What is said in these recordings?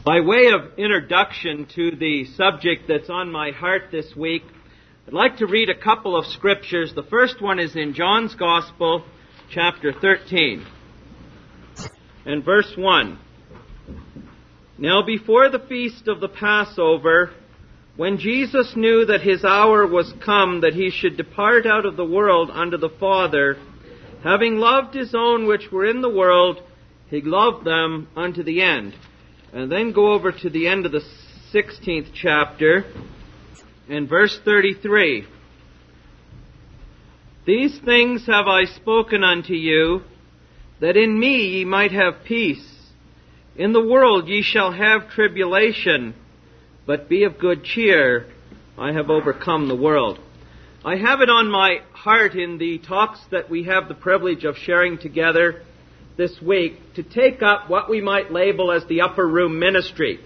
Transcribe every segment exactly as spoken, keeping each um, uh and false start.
By way of introduction to the subject that's on my heart this week, I'd like to read a couple of scriptures. The first one is in John's Gospel, chapter thirteen, and verse one. Now before the feast of the Passover, when Jesus knew that his hour was come that he should depart out of the world unto the Father, having loved his own which were in the world, he loved them unto the end. And then go over to the end of the sixteenth chapter, and verse thirty-three. These things have I spoken unto you, that in me ye might have peace. In the world ye shall have tribulation, but be of good cheer, I have overcome the world. I have it on my heart in the talks that we have the privilege of sharing together this week to take up what we might label as the upper room ministry.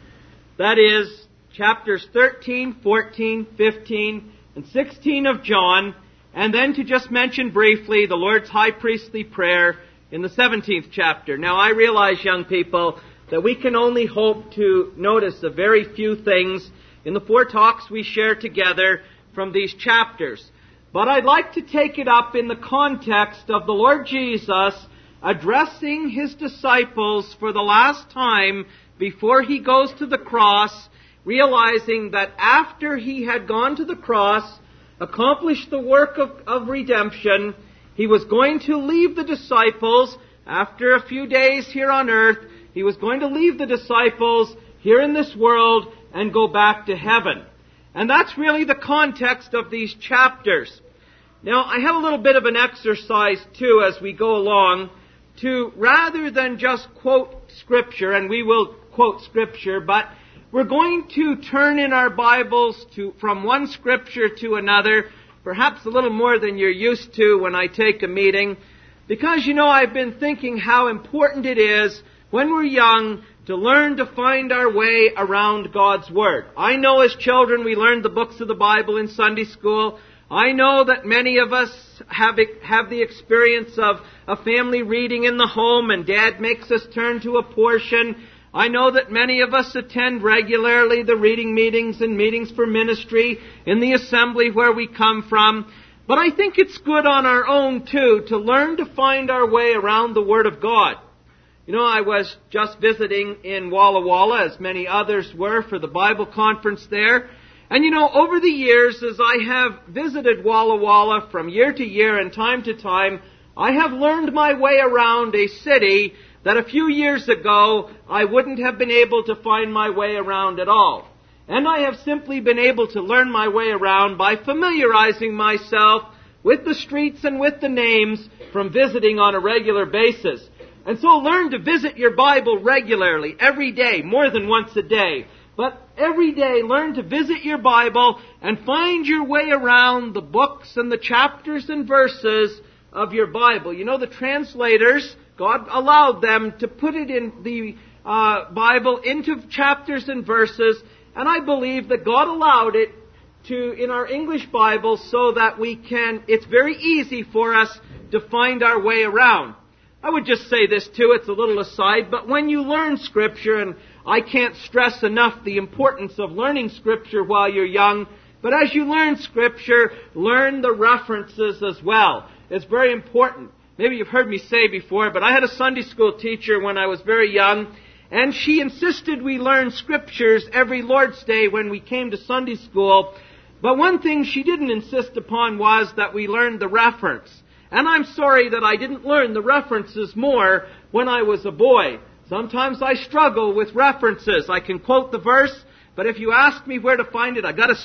That is, chapters thirteen, fourteen, fifteen, and sixteen of John, and then to just mention briefly the Lord's high priestly prayer in the seventeenth chapter. Now, I realize, young people, that we can only hope to notice a very few things in the four talks we share together from these chapters. But I'd like to take it up in the context of the Lord Jesus addressing his disciples for the last time before he goes to the cross, realizing that after he had gone to the cross, accomplished the work of, of redemption, he was going to leave the disciples after a few days here on earth. He was going to leave the disciples here in this world and go back to heaven. And that's really the context of these chapters. Now, I have a little bit of an exercise, too, as we go along, to rather than just quote Scripture, and we will quote Scripture, but we're going to turn in our Bibles to from one Scripture to another, perhaps a little more than you're used to when I take a meeting, because, you know, I've been thinking how important it is when we're young to learn to find our way around God's Word. I know as children we learned the books of the Bible in Sunday school. I know that many of us have have the experience of a family reading in the home, and Dad makes us turn to a portion. I know that many of us attend regularly the reading meetings and meetings for ministry in the assembly where we come from. But I think it's good on our own, too, to learn to find our way around the Word of God. You know, I was just visiting in Walla Walla, as many others were, for the Bible conference there. And you know, over the years, as I have visited Walla Walla from year to year and time to time, I have learned my way around a city that a few years ago I wouldn't have been able to find my way around at all. And I have simply been able to learn my way around by familiarizing myself with the streets and with the names from visiting on a regular basis. And so learn to visit your Bible regularly, every day, more than once a day. But every day, learn to visit your Bible and find your way around the books and the chapters and verses of your Bible. You know, the translators, God allowed them to put it in the uh, Bible into chapters and verses, and I believe that God allowed it to in our English Bible so that we can, it's very easy for us to find our way around. I would just say this too, it's a little aside, but when you learn Scripture, and I can't stress enough the importance of learning Scripture while you're young, but as you learn Scripture, learn the references as well. It's very important. Maybe you've heard me say before, but I had a Sunday school teacher when I was very young, and she insisted we learn Scriptures every Lord's Day when we came to Sunday school. But one thing she didn't insist upon was that we learn the reference. And I'm sorry that I didn't learn the references more when I was a boy. Sometimes I struggle with references. I can quote the verse, but if you ask me where to find it, I've got to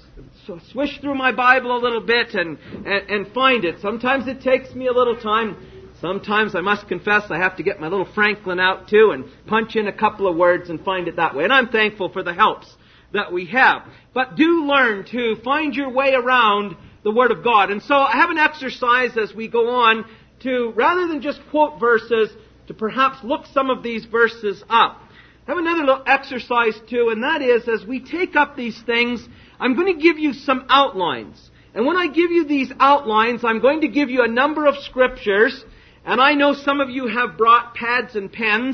sw- swish through my Bible a little bit and, and, and find it. Sometimes it takes me a little time. Sometimes, I must confess, I have to get my little Franklin out too and punch in a couple of words and find it that way. And I'm thankful for the helps that we have. But do learn to find your way around the Word of God. And so I have an exercise as we go on to, rather than just quote verses, to perhaps look some of these verses up. I have another little exercise too, and that is, as we take up these things, I'm going to give you some outlines. And when I give you these outlines, I'm going to give you a number of scriptures, and I know some of you have brought pads and pens.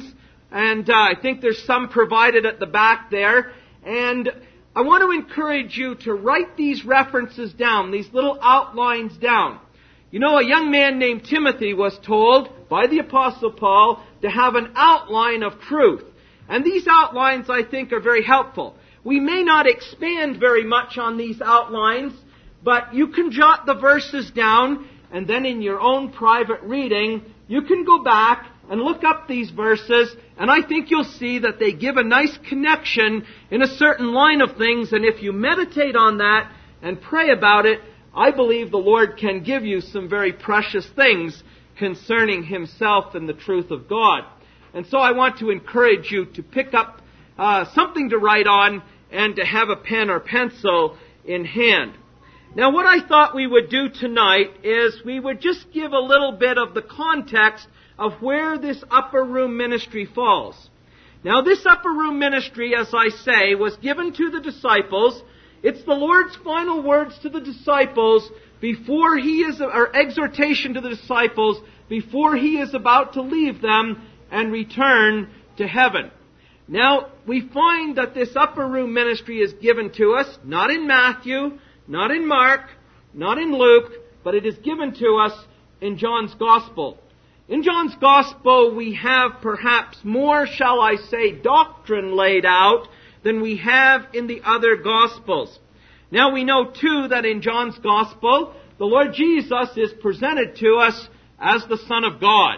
And uh, I think there's some provided at the back there. And I want to encourage you to write these references down, these little outlines down. You know, a young man named Timothy was told by the Apostle Paul to have an outline of truth. And these outlines, I think, are very helpful. We may not expand very much on these outlines, but you can jot the verses down, and then in your own private reading, you can go back and look up these verses, and I think you'll see that they give a nice connection in a certain line of things, and if you meditate on that and pray about it, I believe the Lord can give you some very precious things concerning Himself and the truth of God. And so I want to encourage you to pick up uh, something to write on and to have a pen or pencil in hand. Now, what I thought we would do tonight is we would just give a little bit of the context of where this upper room ministry falls. Now, this upper room ministry, as I say, was given to the disciples. It's the Lord's final words to the disciples before He is, or exhortation to the disciples before He is about to leave them and return to heaven. Now, we find that this upper room ministry is given to us, not in Matthew, not in Mark, not in Luke, but it is given to us in John's Gospel. In John's Gospel, we have perhaps more, shall I say, doctrine laid out than we have in the other Gospels. Now, we know, too, that in John's Gospel, the Lord Jesus is presented to us as the Son of God.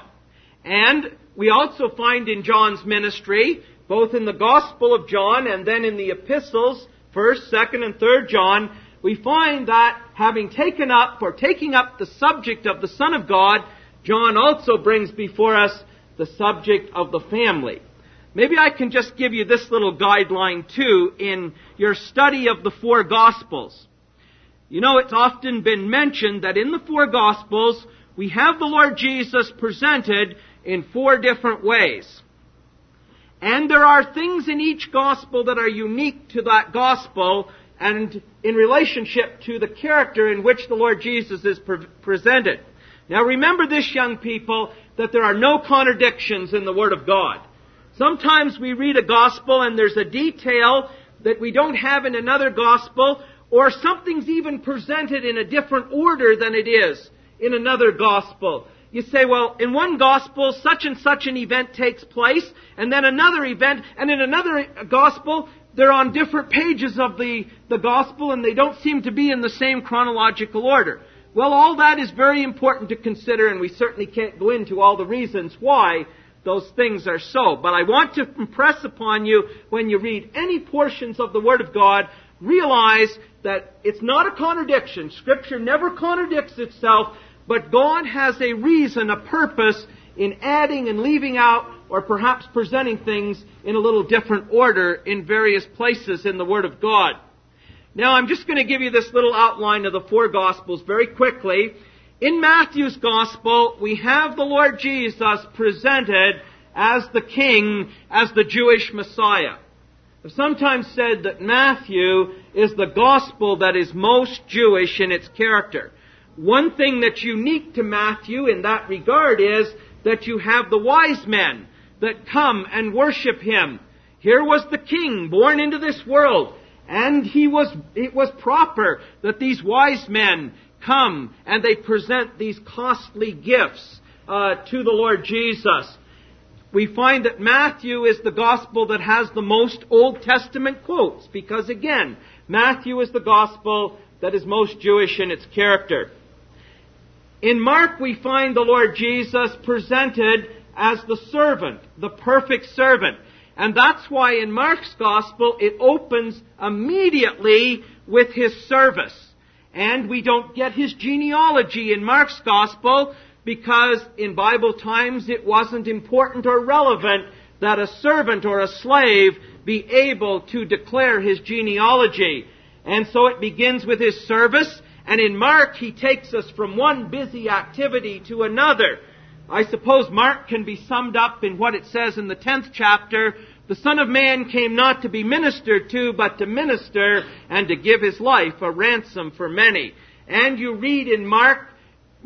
And we also find in John's ministry, both in the Gospel of John and then in the epistles, first, second, and third John, we find that having taken up, or taking up the subject of the Son of God, John also brings before us the subject of the family. Maybe I can just give you this little guideline too in your study of the four Gospels. You know, it's often been mentioned that in the four Gospels, we have the Lord Jesus presented in four different ways. And there are things in each Gospel that are unique to that Gospel and in relationship to the character in which the Lord Jesus is pre- presented. Now remember this, young people, that there are no contradictions in the Word of God. Sometimes we read a Gospel and there's a detail that we don't have in another Gospel, or something's even presented in a different order than it is in another Gospel. You say, well, in one Gospel, such and such an event takes place, and then another event, and in another Gospel, they're on different pages of the, the Gospel, and they don't seem to be in the same chronological order. Well, all that is very important to consider, and we certainly can't go into all the reasons why those things are so. But I want to impress upon you, when you read any portions of the Word of God, realize that it's not a contradiction. Scripture never contradicts itself, but God has a reason, a purpose in adding and leaving out, or perhaps presenting things in a little different order in various places in the Word of God. Now, I'm just going to give you this little outline of the four Gospels very quickly. In Matthew's Gospel, we have the Lord Jesus presented as the King, as the Jewish Messiah. I've sometimes said that Matthew is the Gospel that is most Jewish in its character. One thing that's unique to Matthew in that regard is that you have the wise men that come and worship Him. Here was the King born into this world, and he was it was proper that these wise men come and they present these costly gifts uh, to the Lord Jesus. We find that Matthew is the Gospel that has the most Old Testament quotes, because again, Matthew is the Gospel that is most Jewish in its character. In Mark, we find the Lord Jesus presented as the servant, the perfect servant. And that's why in Mark's Gospel it opens immediately with His service. And we don't get His genealogy in Mark's Gospel because in Bible times it wasn't important or relevant that a servant or a slave be able to declare his genealogy. And so it begins with His service. And in Mark, He takes us from one busy activity to another. I suppose Mark can be summed up in what it says in the tenth chapter. The Son of Man came not to be ministered to, but to minister and to give His life a ransom for many. And you read in Mark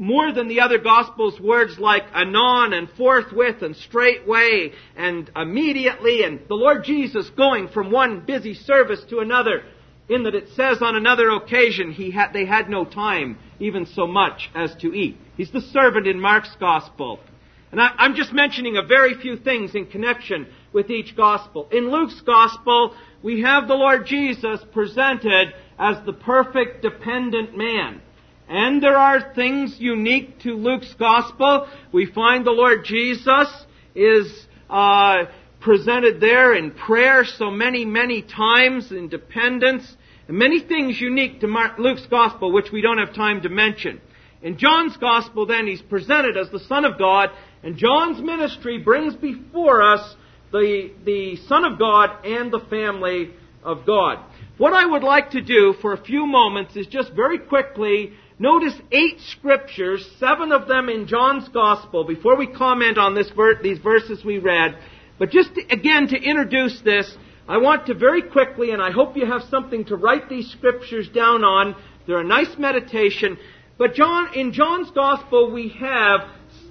more than the other Gospels, words like anon and forthwith and straightway and immediately, and the Lord Jesus going from one busy service to another, in that it says on another occasion he had, they had no time even so much as to eat. He's the servant in Mark's Gospel. And I, I'm just mentioning a very few things in connection with each Gospel. In Luke's Gospel, we have the Lord Jesus presented as the perfect dependent man. And there are things unique to Luke's Gospel. We find the Lord Jesus is uh, presented there in prayer so many, many times, in dependence, and many things unique to Mark, Luke's Gospel, which we don't have time to mention. In John's Gospel, then, he's presented as the Son of God, and John's ministry brings before us the, the Son of God and the family of God. What I would like to do for a few moments is just very quickly notice eight scriptures, seven of them in John's Gospel, before we comment on this ver- these verses we read. But just to, again, to introduce this, I want to very quickly, and I hope you have something to write these scriptures down on. They're a nice meditation. But John, in John's Gospel, we have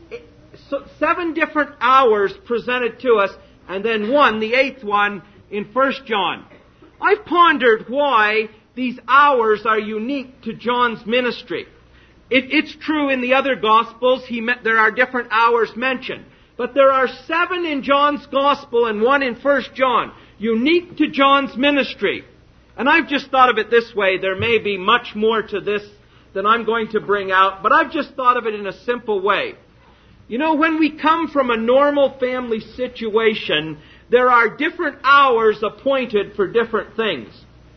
seven different hours presented to us, and then one, the eighth one, in First John. I've pondered why these hours are unique to John's ministry. It, it's true in the other Gospels, he met, there are different hours mentioned. But there are seven in John's Gospel and one in First John, unique to John's ministry. And I've just thought of it this way. There may be much more to this than I'm going to bring out, but I've just thought of it in a simple way. You know, when we come from a normal family situation, there are different hours appointed for different things.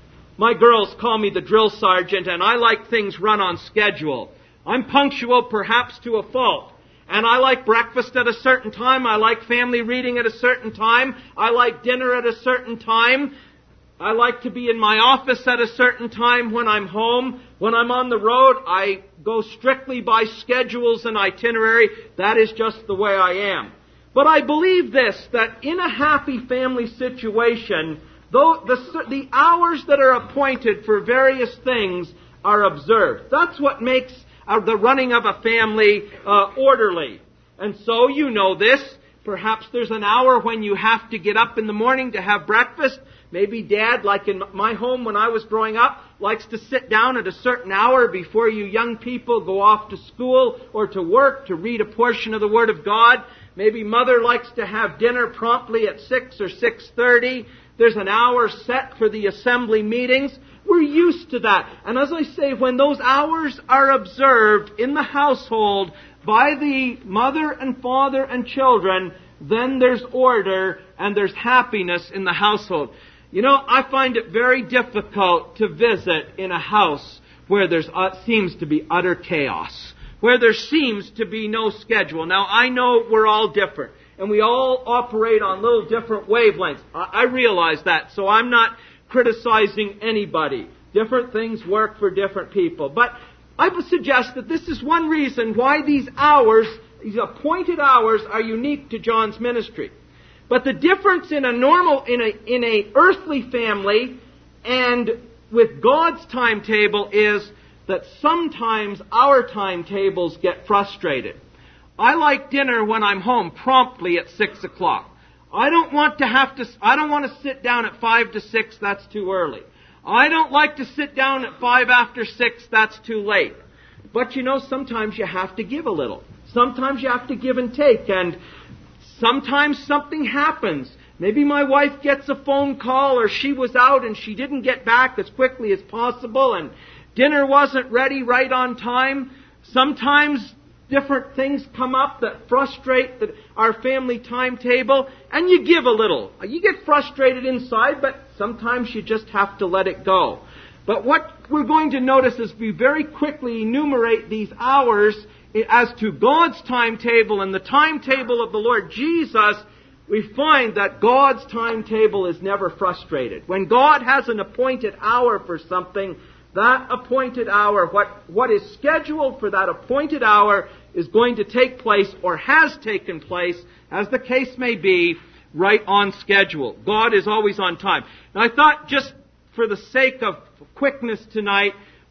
My girls call me the drill sergeant, and I like things run on schedule. I'm punctual, perhaps to a fault. And I like breakfast at a certain time. I like family reading at a certain time. I like dinner at a certain time. I like to be in my office at a certain time when I'm home. When I'm on the road, I go strictly by schedules and itinerary. That is just the way I am. But I believe this, that in a happy family situation, though the, the hours that are appointed for various things are observed. That's what makes uh, the running of a family uh, orderly. And so you know this. Perhaps there's an hour when you have to get up in the morning to have breakfast. Maybe Dad, like in my home when I was growing up, likes to sit down at a certain hour before you young people go off to school or to work to read a portion of the Word of God. Maybe Mother likes to have dinner promptly at six or six thirty. There's an hour set for the assembly meetings. We're used to that. And as I say, when those hours are observed in the household by the mother and father and children, then there's order and there's happiness in the household. You know, I find it very difficult to visit in a house where there uh, seems to be utter chaos, where there seems to be no schedule. Now, I know we're all different, and we all operate on little different wavelengths. I, I realize that, so I'm not criticizing anybody. Different things work for different people. But I would suggest that this is one reason why these hours, these appointed hours, are unique to John's ministry. But the difference in a normal, in a, in a earthly family and with God's timetable is that sometimes our timetables get frustrated. I like dinner when I'm home promptly at six o'clock. I don't want to have to, I don't want to sit down at five to six, that's too early. I don't like to sit down at five after six, that's too late. But you know, sometimes you have to give a little. Sometimes you have to give and take, and sometimes something happens. Maybe my wife gets a phone call, or she was out and she didn't get back as quickly as possible, and dinner wasn't ready right on time. Sometimes different things come up that frustrate the, our family timetable, and you give a little. You get frustrated inside, but sometimes you just have to let it go. But what we're going to notice is we very quickly enumerate these hours as to God's timetable and the timetable of the Lord Jesus. We find that God's timetable is never frustrated. When God has an appointed hour for something, that appointed hour, what, what is scheduled for that appointed hour is going to take place or has taken place, as the case may be, right on schedule. God is always on time. Now I thought, just for the sake of quickness tonight,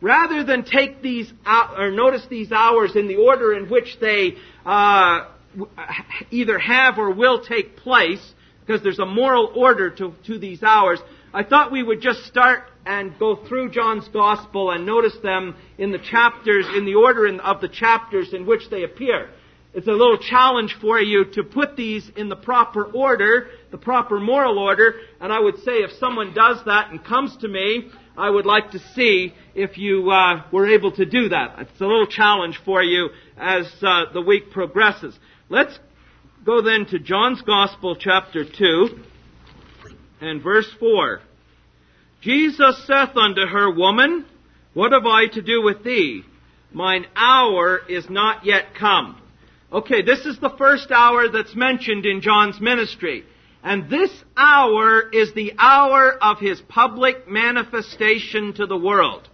rather than take these out, or notice these hours in the order in which they uh, either have or will take place, because there's a moral order to, to these hours, I thought we would just start and go through John's Gospel and notice them in the chapters, in the order in, of the chapters in which they appear. It's a little challenge for you to put these in the proper order, the proper moral order, and I would say if someone does that and comes to me, I would like to see if you uh, were able to do that. It's a little challenge for you as uh, the week progresses. Let's go then to John's Gospel, chapter two, and verse four. Jesus saith unto her, Woman, what have I to do with thee? Mine hour is not yet come. Okay, this is the first hour that's mentioned in John's ministry. And this hour is the hour of his public manifestation to the world.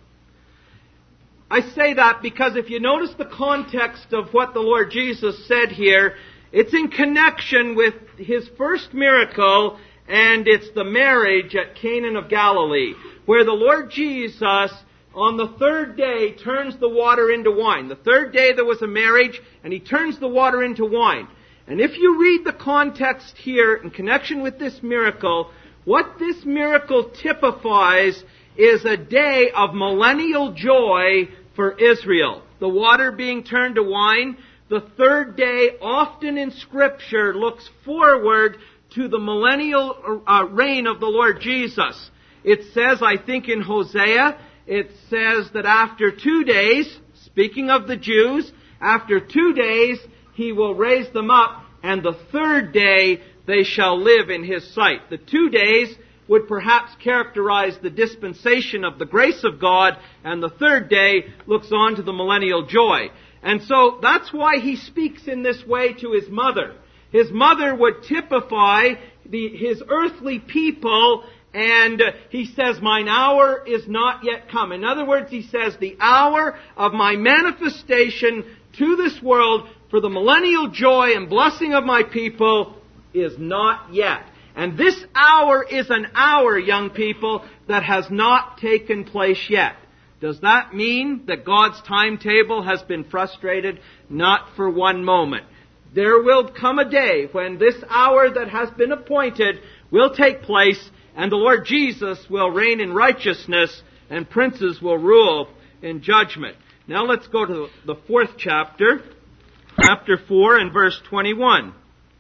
I say that because if you notice the context of what the Lord Jesus said here, it's in connection with his first miracle, and it's the marriage at Cana of Galilee, where the Lord Jesus, on the third day, turns the water into wine. The third day there was a marriage, and he turns the water into wine. And if you read the context here in connection with this miracle, what this miracle typifies is a day of millennial joy for Israel. The water being turned to wine. The third day, often in Scripture, looks forward to the millennial uh, reign of the Lord Jesus. It says, I think in Hosea, it says that after two days, speaking of the Jews, after two days he will raise them up, and the third day they shall live in his sight. The two days would perhaps characterize the dispensation of the grace of God, and the third day looks on to the millennial joy. And so that's why he speaks in this way to his mother. His mother would typify the, his earthly people, and he says, mine hour is not yet come. In other words, he says, the hour of my manifestation to this world for the millennial joy and blessing of my people is not yet. And this hour is an hour, young people, that has not taken place yet. Does that mean that God's timetable has been frustrated? Not for one moment. There will come a day when this hour that has been appointed will take place, and the Lord Jesus will reign in righteousness, and princes will rule in judgment. Now let's go to the fourth chapter, chapter four and verse twenty-one.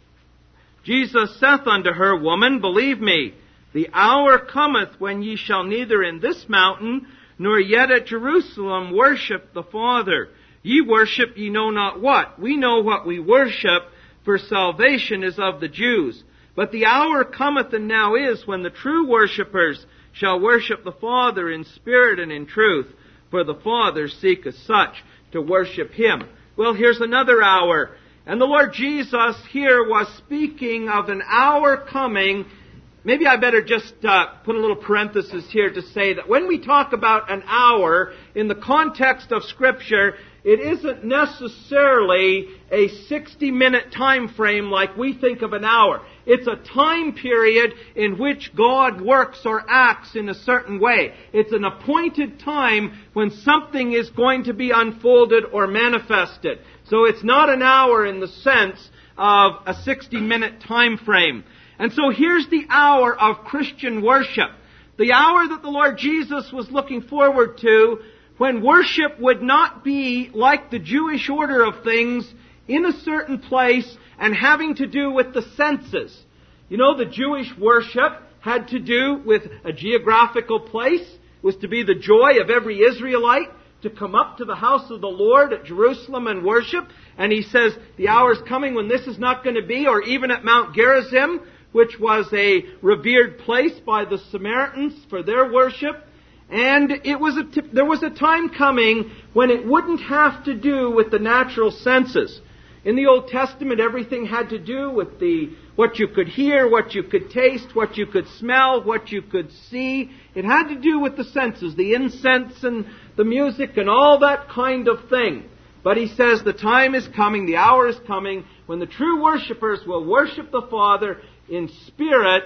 Jesus saith unto her, Woman, believe me, the hour cometh when ye shall neither in this mountain nor yet at Jerusalem worship the Father. Ye worship ye know not what. We know what we worship, for salvation is of the Jews. But the hour cometh, and now is, when the true worshippers shall worship the Father in spirit and in truth, for the Father seeketh such to worship him. Well, here's another hour. And the Lord Jesus here was speaking of an hour coming. Maybe I better just uh, put a little parenthesis here to say that when we talk about an hour in the context of Scripture, it isn't necessarily a sixty-minute time frame like we think of an hour. It's a time period in which God works or acts in a certain way. It's an appointed time when something is going to be unfolded or manifested. So it's not an hour in the sense of a sixty-minute time frame. And so here's the hour of Christian worship. The hour that the Lord Jesus was looking forward to, when worship would not be like the Jewish order of things in a certain place and having to do with the senses. You know, the Jewish worship had to do with a geographical place. It was to be the joy of every Israelite to come up to the house of the Lord at Jerusalem and worship. And he says, the hour is coming when this is not going to be, or even at Mount Gerizim, which was a revered place by the Samaritans for their worship. And it was a t- there was a time coming when it wouldn't have to do with the natural senses. In the Old Testament, everything had to do with the what you could hear, what you could taste, what you could smell, what you could see. It had to do with the senses, the incense and the music and all that kind of thing. But he says the time is coming, the hour is coming, when the true worshipers will worship the Father in spirit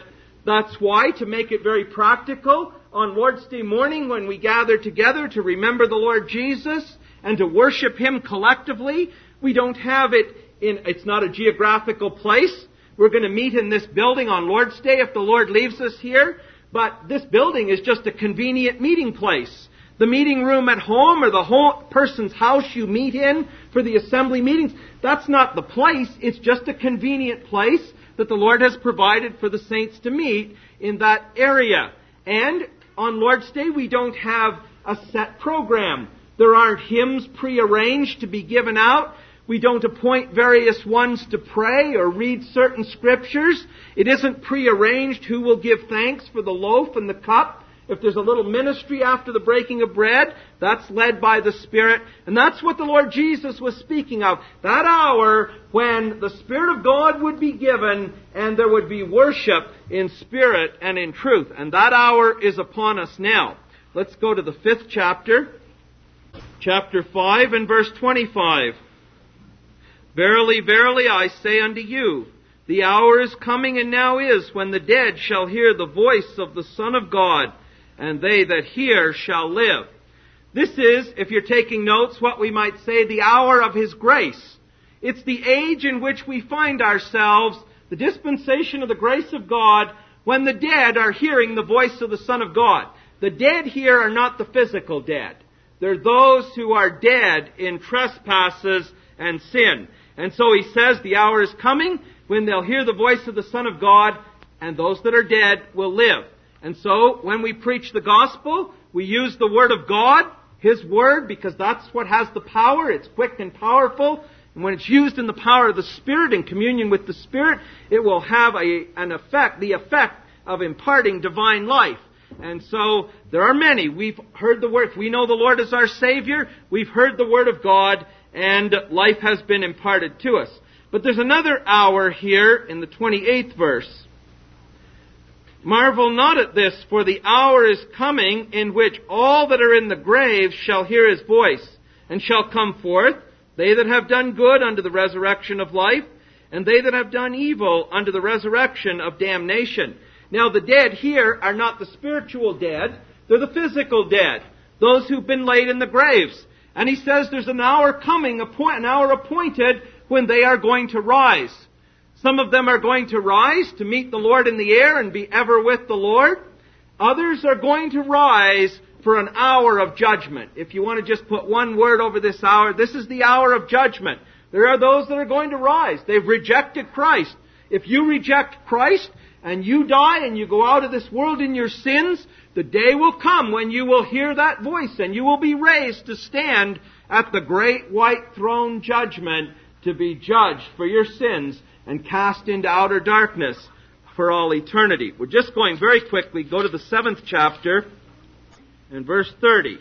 That's why, to make it very practical, on Lord's Day morning when we gather together to remember the Lord Jesus and to worship Him collectively, we don't have it in, it's not a geographical place. We're going to meet in this building on Lord's Day if the Lord leaves us here, but this building is just a convenient meeting place. The meeting room at home or the whole person's house you meet in for the assembly meetings, that's not the place. It's just a convenient place that the Lord has provided for the saints to meet in that area. And on Lord's Day, we don't have a set program. There aren't hymns prearranged to be given out. We don't appoint various ones to pray or read certain scriptures. It isn't prearranged who will give thanks for the loaf and the cup. If there's a little ministry after the breaking of bread, that's led by the Spirit. And that's what the Lord Jesus was speaking of. That hour when the Spirit of God would be given and there would be worship in spirit and in truth. And that hour is upon us now. Let's go to the fifth chapter. Chapter five and verse twenty-five. Verily, verily, I say unto you, the hour is coming and now is, when the dead shall hear the voice of the Son of God, and they that hear shall live. This is, if you're taking notes, what we might say the hour of His grace. It's the age in which we find ourselves, the dispensation of the grace of God, when the dead are hearing the voice of the Son of God. The dead here are not the physical dead. They're those who are dead in trespasses and sin. And so He says the hour is coming when they'll hear the voice of the Son of God, and those that are dead will live. And so, when we preach the gospel, we use the Word of God, His Word, because that's what has the power. It's quick and powerful. And when it's used in the power of the Spirit, in communion with the Spirit, it will have a, an effect, the effect of imparting divine life. And so, there are many. We've heard the Word. If we know the Lord as our Savior, we've heard the Word of God, and life has been imparted to us. But there's another hour here in the twenty-eighth verse. Marvel not at this, for the hour is coming in which all that are in the grave shall hear His voice, and shall come forth, they that have done good unto the resurrection of life, and they that have done evil unto the resurrection of damnation. Now the dead here are not the spiritual dead, they're the physical dead, those who've been laid in the graves. And He says there's an hour coming, an hour appointed, when they are going to rise. Some of them are going to rise to meet the Lord in the air and be ever with the Lord. Others are going to rise for an hour of judgment. If you want to just put one word over this hour, this is the hour of judgment. There are those that are going to rise. They've rejected Christ. If you reject Christ and you die and you go out of this world in your sins, the day will come when you will hear that voice and you will be raised to stand at the great white throne judgment to be judged for your sins and cast into outer darkness for all eternity. We're just going very quickly. Go to the seventh chapter and verse thirty.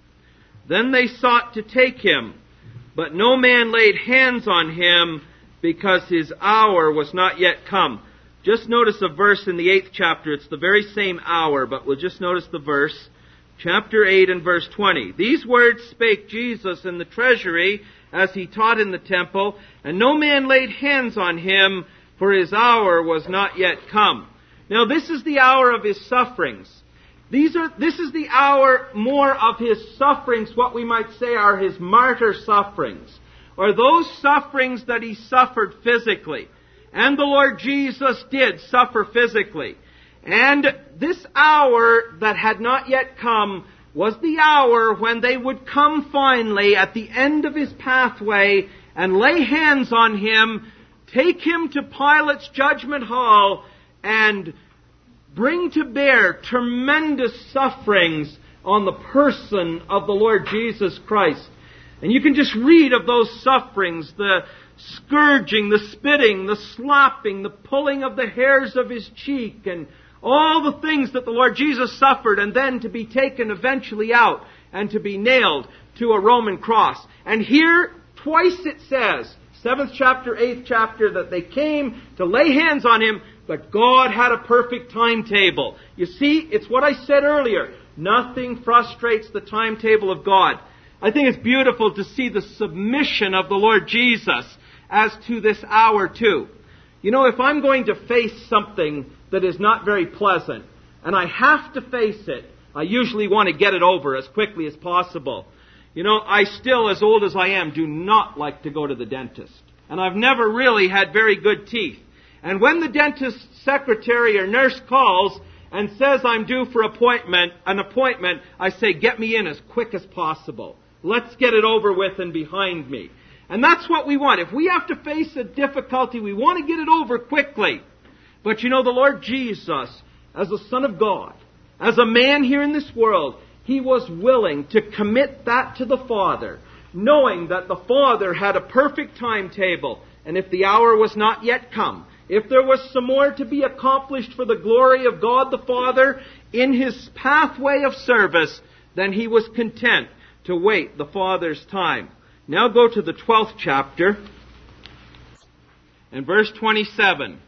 Then they sought to take Him, but no man laid hands on Him, because His hour was not yet come. Just notice a verse in the eighth chapter. It's the very same hour, but we'll just notice the verse. Chapter eight and verse twenty. These words spake Jesus in the treasury, as He taught in the temple, and no man laid hands on Him, for His hour was not yet come. Now this is the hour of His sufferings. These are, this is the hour more of His sufferings, what we might say are His martyr sufferings, or those sufferings that He suffered physically. And the Lord Jesus did suffer physically. And this hour that had not yet come was the hour when they would come finally at the end of His pathway and lay hands on Him, take Him to Pilate's judgment hall, and bring to bear tremendous sufferings on the person of the Lord Jesus Christ. And you can just read of those sufferings, the scourging, the spitting, the slapping, the pulling of the hairs of His cheek, and all the things that the Lord Jesus suffered, and then to be taken eventually out and to be nailed to a Roman cross. And here, twice it says, seventh chapter, eighth chapter, that they came to lay hands on Him, but God had a perfect timetable. You see, it's what I said earlier. Nothing frustrates the timetable of God. I think it's beautiful to see the submission of the Lord Jesus as to this hour too. You know, if I'm going to face something that is not very pleasant, and I have to face it, I usually want to get it over as quickly as possible. You know, I still, as old as I am, do not like to go to the dentist. And I've never really had very good teeth. And when the dentist secretary or nurse calls and says I'm due for appointment, an appointment, I say, get me in as quick as possible. Let's get it over with and behind me. And that's what we want. If we have to face a difficulty, we want to get it over quickly. But you know, the Lord Jesus, as a Son of God, as a man here in this world, He was willing to commit that to the Father, knowing that the Father had a perfect timetable, and if the hour was not yet come, if there was some more to be accomplished for the glory of God the Father in His pathway of service, then He was content to wait the Father's time. Now go to the twelfth chapter, and verse twenty-seven.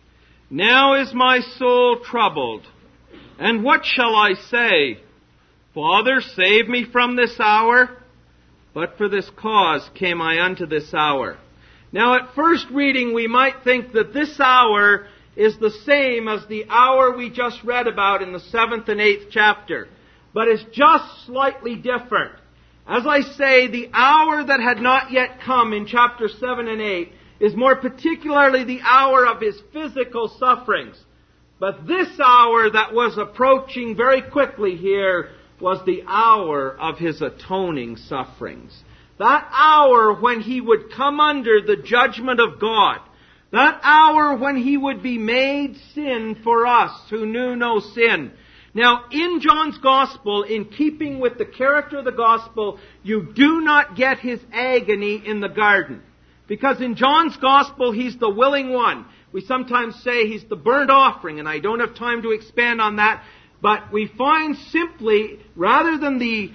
Now is my soul troubled, and what shall I say? Father, save me from this hour. But for this cause came I unto this hour. Now at first reading we might think that this hour is the same as the hour we just read about in the seventh and eighth chapter. But it's just slightly different. As I say, the hour that had not yet come in chapter seven and eight is more particularly the hour of His physical sufferings. But this hour that was approaching very quickly here was the hour of His atoning sufferings. That hour when He would come under the judgment of God. That hour when He would be made sin for us who knew no sin. Now, in John's Gospel, in keeping with the character of the Gospel, you do not get His agony in the garden. Because in John's Gospel, He's the willing one. We sometimes say He's the burnt offering, and I don't have time to expand on that. But we find simply, rather than the,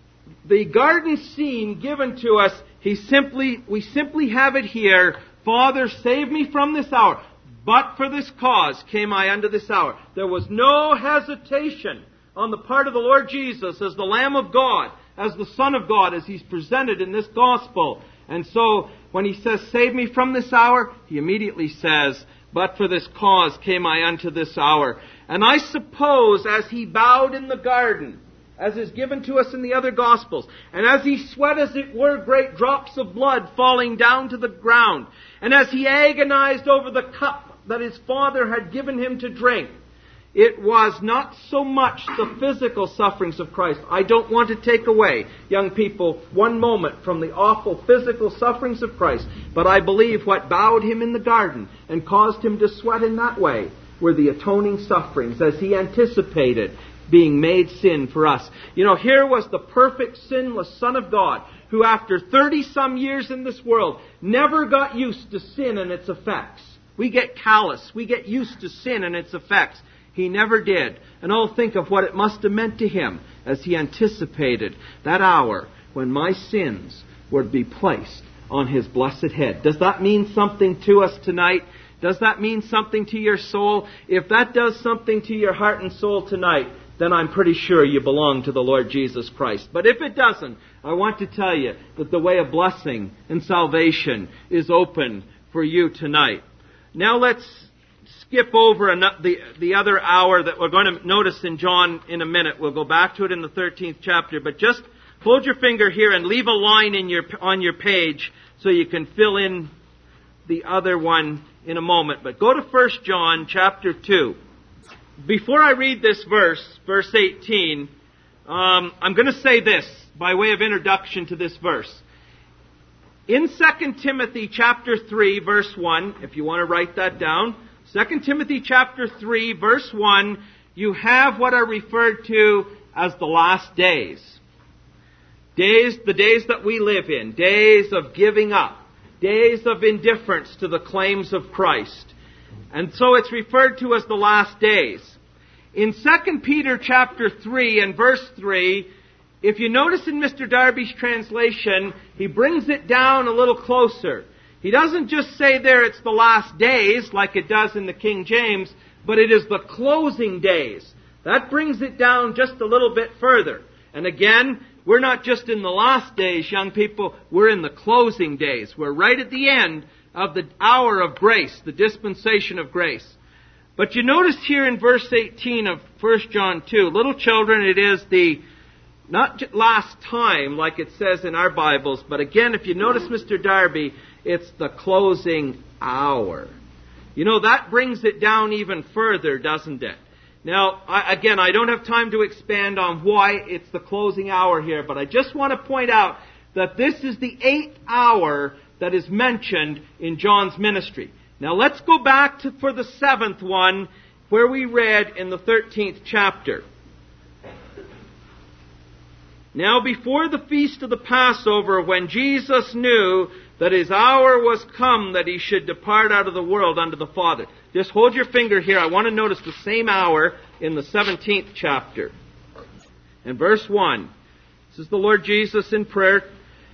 the garden scene given to us, he simply, we simply have it here, Father, save me from this hour. But for this cause came I unto this hour. There was no hesitation on the part of the Lord Jesus as the Lamb of God, as the Son of God, as He's presented in this Gospel. And so, when He says, save me from this hour, He immediately says, but for this cause came I unto this hour. And I suppose as He bowed in the garden, as is given to us in the other Gospels, and as He sweat, as it were, great drops of blood falling down to the ground, and as He agonized over the cup that His Father had given Him to drink, it was not so much the physical sufferings of Christ. I don't want to take away, young people, one moment from the awful physical sufferings of Christ, but I believe what bowed Him in the garden and caused Him to sweat in that way were the atoning sufferings as He anticipated being made sin for us. You know, here was the perfect sinless Son of God who after thirty-some years in this world never got used to sin and its effects. We get callous. We get used to sin and its effects. He never did. And oh, think of what it must have meant to Him as He anticipated that hour when my sins would be placed on His blessed head. Does that mean something to us tonight? Does that mean something to your soul? If that does something to your heart and soul tonight, then I'm pretty sure you belong to the Lord Jesus Christ. But if it doesn't, I want to tell you that the way of blessing and salvation is open for you tonight. Now let's skip over the, the other hour that we're going to notice in John in a minute. We'll go back to it in the thirteenth chapter. But just hold your finger here and leave a line in your, on your page so you can fill in the other one in a moment. But go to First John chapter two. Before I read this verse, verse eighteen, um, I'm going to say this by way of introduction to this verse. In Second Timothy chapter three, verse one, if you want to write that down, Second Timothy chapter three, verse one, you have what are referred to as the last days. Days, the days that we live in, days of giving up, days of indifference to the claims of Christ. And so it's referred to as the last days. In Second Peter chapter three and verse three, if you notice in Mister Darby's translation, he brings it down a little closer. He doesn't just say there it's the last days like it does in the King James, but it is the closing days. That brings it down just a little bit further. And again, we're not just in the last days, young people, we're in the closing days. We're right at the end of the hour of grace, the dispensation of grace. But you notice here in verse eighteen of First John two, little children, it is the not last time like it says in our Bibles, but again, if you notice Mister Darby, it's the closing hour. You know, that brings it down even further, doesn't it? Now, I, again, I don't have time to expand on why it's the closing hour here, but I just want to point out that this is the eighth hour that is mentioned in John's ministry. Now, let's go back to for the seventh one, where we read in the thirteenth chapter. Now, before the feast of the Passover, when Jesus knew that his hour was come that he should depart out of the world unto the Father. Just hold your finger here. I want to notice the same hour in the seventeenth chapter. In verse one, this is the Lord Jesus in prayer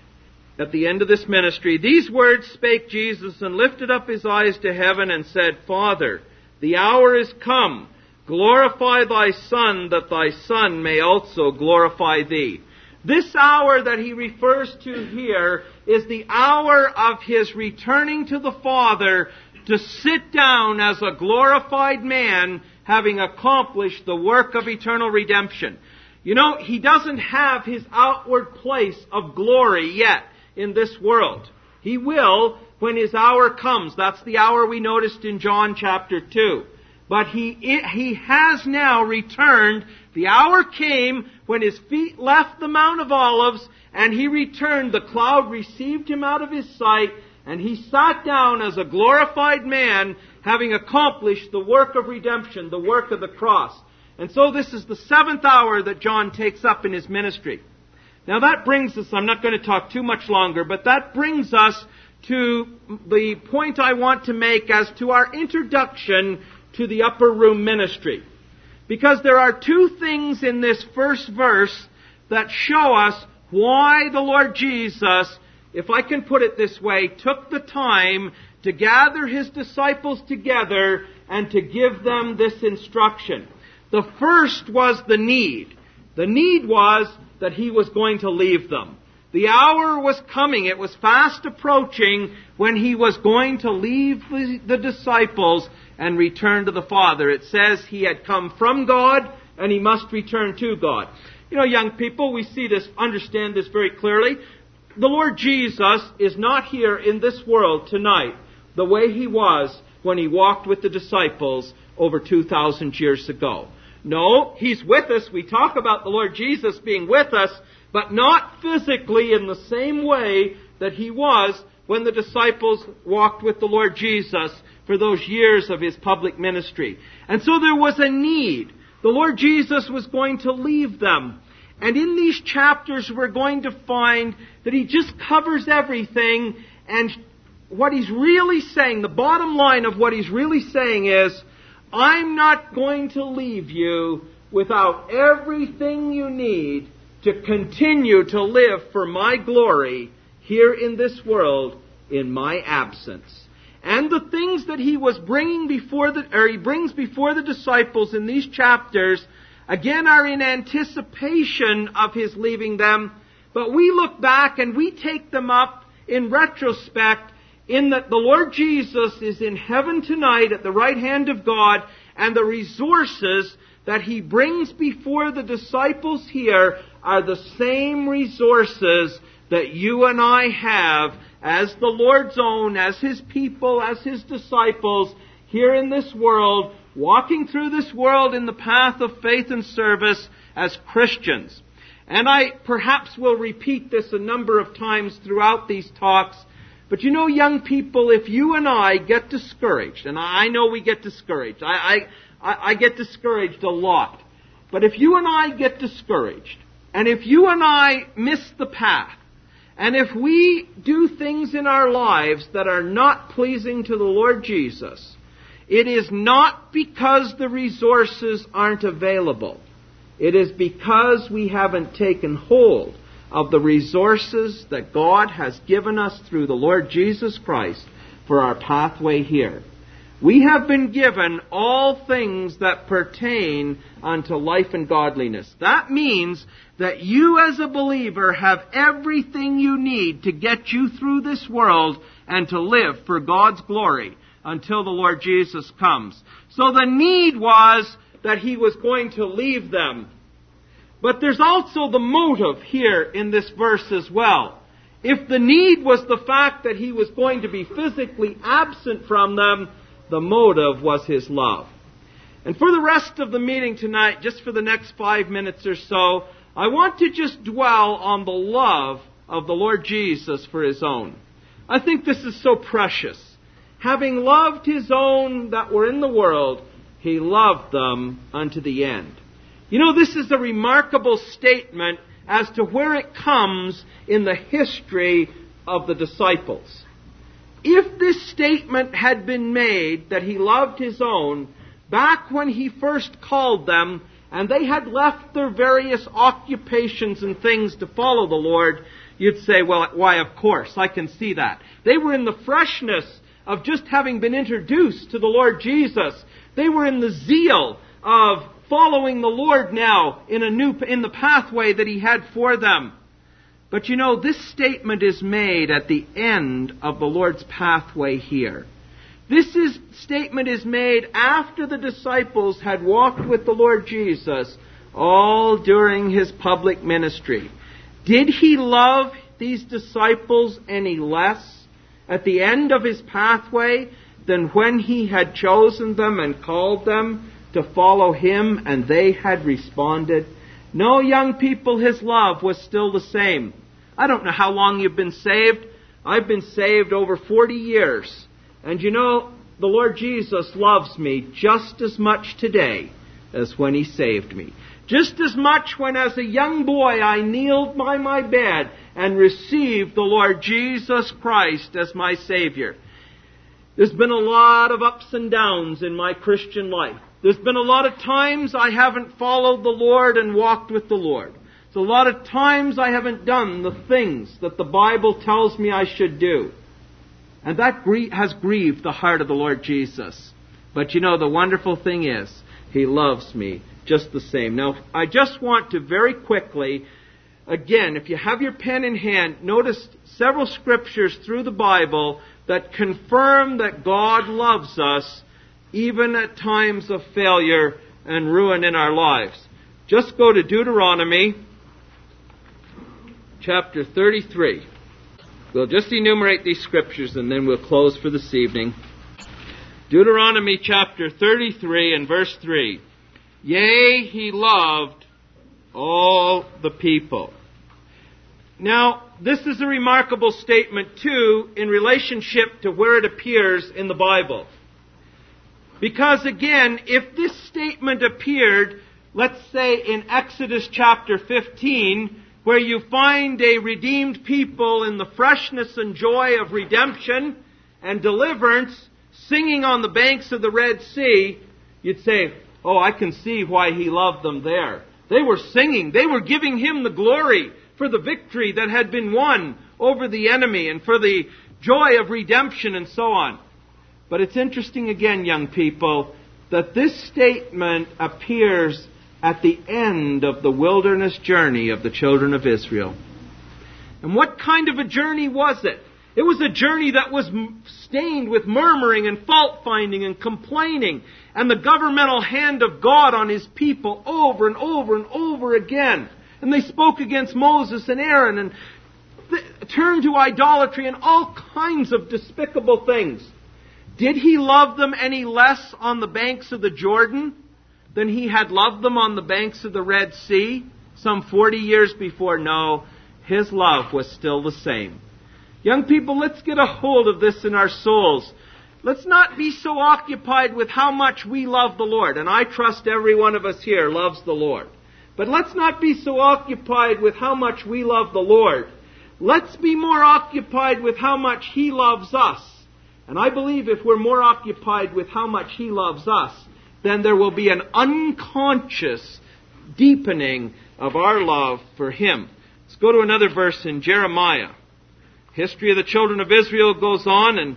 at the end of this ministry. These words spake Jesus, and lifted up his eyes to heaven, and said, Father, the hour is come. Glorify thy Son, that thy Son may also glorify thee. This hour that he refers to here is the hour of his returning to the Father to sit down as a glorified man, having accomplished the work of eternal redemption. You know, he doesn't have his outward place of glory yet in this world. He will when his hour comes. That's the hour we noticed in John chapter two. But he, he has now returned. The hour came when his feet left the Mount of Olives, and he returned. The cloud received him out of his sight, and he sat down as a glorified man, having accomplished the work of redemption, the work of the cross. And so this is the seventh hour that John takes up in his ministry. Now that brings us, I'm not going to talk too much longer, but that brings us to the point I want to make as to our introduction to the upper room ministry. Because there are two things in this first verse that show us why the Lord Jesus, if I can put it this way, took the time to gather his disciples together and to give them this instruction. The first was the need. The need was that he was going to leave them. The hour was coming. It was fast approaching when he was going to leave the, the disciples and return to the Father. It says he had come from God and he must return to God. You know, young people, we see this, understand this very clearly. The Lord Jesus is not here in this world tonight the way he was when he walked with the disciples over two thousand years ago. No, he's with us. We talk about the Lord Jesus being with us, but not physically in the same way that he was when the disciples walked with the Lord Jesus for those years of his public ministry. And so there was a need. The Lord Jesus was going to leave them. And in these chapters we're going to find that he just covers everything. And what he's really saying, the bottom line of what he's really saying is, I'm not going to leave you without everything you need to continue to live for my glory here in this world in my absence. And the things that he was bringing before the, or he brings before the disciples in these chapters, again are in anticipation of his leaving them. But we look back and we take them up in retrospect, in that the Lord Jesus is in heaven tonight at the right hand of God, and the resources that he brings before the disciples here are the same resources that you and I have as the Lord's own, as his people, as his disciples here in this world, walking through this world in the path of faith and service as Christians. And I perhaps will repeat this a number of times throughout these talks. But you know, young people, if you and I get discouraged, and I know we get discouraged. I, I, I get discouraged a lot. But if you and I get discouraged, and if you and I miss the path, and if we do things in our lives that are not pleasing to the Lord Jesus, it is not because the resources aren't available. It is because we haven't taken hold of the resources that God has given us through the Lord Jesus Christ for our pathway here. We have been given all things that pertain unto life and godliness. That means that you as a believer have everything you need to get you through this world and to live for God's glory until the Lord Jesus comes. So the need was that He was going to leave them. But there's also the motive here in this verse as well. If the need was the fact that He was going to be physically absent from them, the motive was His love. And for the rest of the meeting tonight, just for the next five minutes or so, I want to just dwell on the love of the Lord Jesus for His own. I think this is so precious. Having loved His own that were in the world, He loved them unto the end. You know, this is a remarkable statement as to where it comes in the history of the disciples. If this statement had been made that He loved His own back when He first called them and they had left their various occupations and things to follow the Lord, you'd say, well, why, of course, I can see that. They were in the freshness of just having been introduced to the Lord Jesus. They were in the zeal of following the Lord now in a new in the pathway that He had for them. But you know, this statement is made at the end of the Lord's pathway here. This is, statement is made after the disciples had walked with the Lord Jesus all during His public ministry. Did He love these disciples any less at the end of His pathway than when He had chosen them and called them to follow Him and they had responded? No, young people, His love was still the same. I don't know how long you've been saved. I've been saved over forty years. And you know, the Lord Jesus loves me just as much today as when He saved me. Just as much when as a young boy I kneeled by my bed and received the Lord Jesus Christ as my Savior. There's been a lot of ups and downs in my Christian life. There's been a lot of times I haven't followed the Lord and walked with the Lord. There's a lot of times I haven't done the things that the Bible tells me I should do. And that has grieved the heart of the Lord Jesus. But you know, the wonderful thing is, He loves me just the same. Now, I just want to very quickly, again, if you have your pen in hand, notice several scriptures through the Bible that confirm that God loves us even at times of failure and ruin in our lives. Just go to Deuteronomy chapter thirty-three. We'll just enumerate these scriptures and then we'll close for this evening. Deuteronomy chapter thirty-three and verse three. Yea, He loved all the people. Now, this is a remarkable statement too in relationship to where it appears in the Bible. Because again, if this statement appeared, let's say in Exodus chapter fifteen, where you find a redeemed people in the freshness and joy of redemption and deliverance, singing on the banks of the Red Sea, you'd say, oh, I can see why He loved them there. They were singing. They were giving Him the glory for the victory that had been won over the enemy and for the joy of redemption and so on. But it's interesting again, young people, that this statement appears at the end of the wilderness journey of the children of Israel. And what kind of a journey was it? It was a journey that was stained with murmuring and fault-finding and complaining and the governmental hand of God on His people over and over and over again. And they spoke against Moses and Aaron and th- turned to idolatry and all kinds of despicable things. Did He love them any less on the banks of the Jordan than He had loved them on the banks of the Red Sea some forty years before? No, His love was still the same. Young people, let's get a hold of this in our souls. Let's not be so occupied with how much we love the Lord. And I trust every one of us here loves the Lord. But let's not be so occupied with how much we love the Lord. Let's be more occupied with how much He loves us. And I believe if we're more occupied with how much He loves us, then there will be an unconscious deepening of our love for Him. Let's go to another verse in Jeremiah. History of the children of Israel goes on, and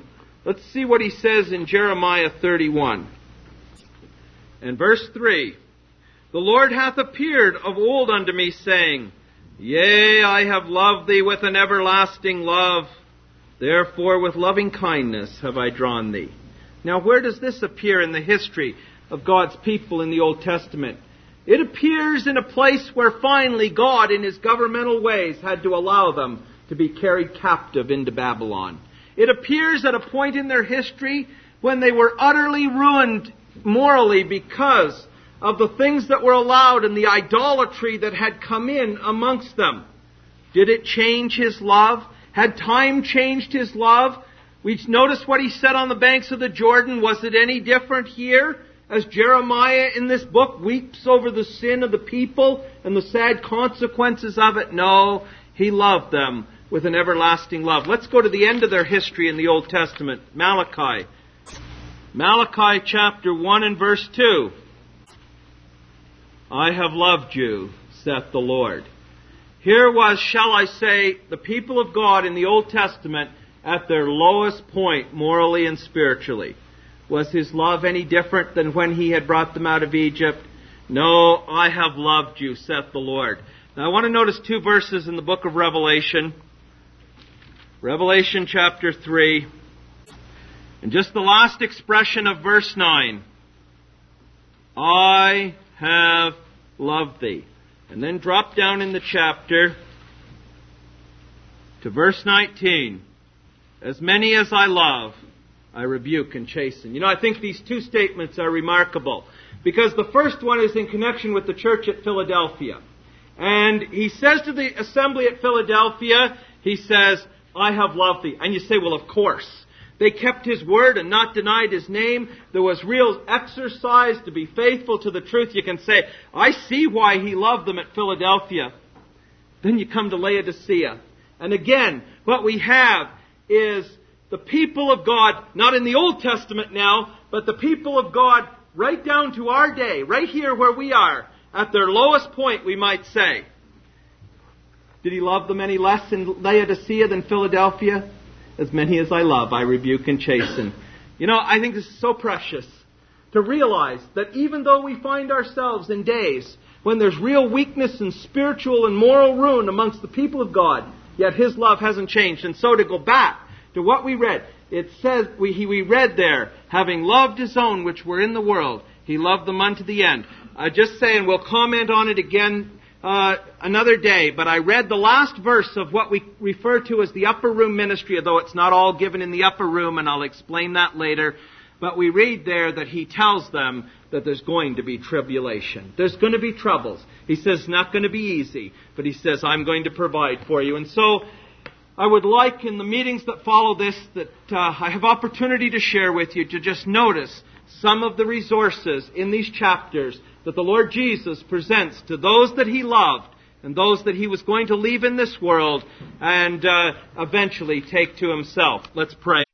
Let's see what he says in Jeremiah thirty-one. And verse three. The Lord hath appeared of old unto me, saying, Yea, I have loved thee with an everlasting love. Therefore with loving kindness have I drawn thee. Now where does this appear in the history of God's people in the Old Testament? It appears in a place where finally God, in His governmental ways, had to allow them to be carried captive into Babylon. It appears at a point in their history when they were utterly ruined morally because of the things that were allowed and the idolatry that had come in amongst them. Did it change His love? Had time changed His love? We notice what He said on the banks of the Jordan. Was it any different here? As Jeremiah in this book weeps over the sin of the people and the sad consequences of it? No, He loved them with an everlasting love. Let's go to the end of their history in the Old Testament. Malachi. Malachi chapter one and verse two. I have loved you, saith the Lord. Here was, shall I say, the people of God in the Old Testament at their lowest point, morally and spiritually. Was His love any different than when He had brought them out of Egypt? No, I have loved you, saith the Lord. Now I want to notice two verses in the book of Revelation. Revelation chapter three. And just the last expression of verse nine. I have loved thee. And then drop down in the chapter to verse nineteen. As many as I love, I rebuke and chasten. You know, I think these two statements are remarkable, because the first one is in connection with the church at Philadelphia. And he says to the assembly at Philadelphia, he says, I have loved thee. And you say, well, of course. They kept His word and not denied His name. There was real exercise to be faithful to the truth. You can say, I see why He loved them at Philadelphia. Then you come to Laodicea. And again, what we have is the people of God, not in the Old Testament now, but the people of God right down to our day, right here where we are, at their lowest point, we might say. Did He love them any less in Laodicea than Philadelphia? As many as I love, I rebuke and chasten. You know, I think this is so precious to realize that even though we find ourselves in days when there's real weakness and spiritual and moral ruin amongst the people of God, yet His love hasn't changed. And so to go back to what we read, it says, we, he, we read there, having loved His own which were in the world, He loved them unto the end. Uh, just saying, we'll comment on it again Uh, another day, but I read the last verse of what we refer to as the upper room ministry, although it's not all given in the upper room, and I'll explain that later. But we read there that He tells them that there's going to be tribulation. There's going to be troubles. He says it's not going to be easy, but He says, I'm going to provide for you. And so I would like in the meetings that follow this that uh, I have opportunity to share with you to just notice some of the resources in these chapters that the Lord Jesus presents to those that He loved and those that He was going to leave in this world and uh, eventually take to Himself. Let's pray.